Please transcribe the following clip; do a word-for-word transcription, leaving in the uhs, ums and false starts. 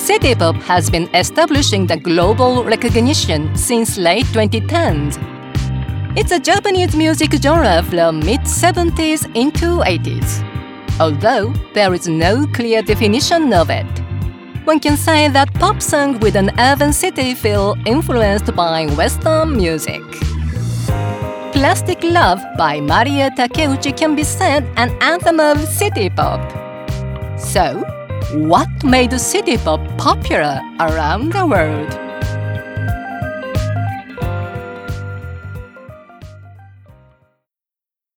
City pop has been establishing the global recognition since late twenty tens. It's a Japanese music genre from mid seventies into eighties, although there is no clear definition of it. One can say that pop song with an urban city feel influenced by Western music. Plastic Love by Maria Takeuchi can be said an anthem of city pop. So, what made city pop popular around the world?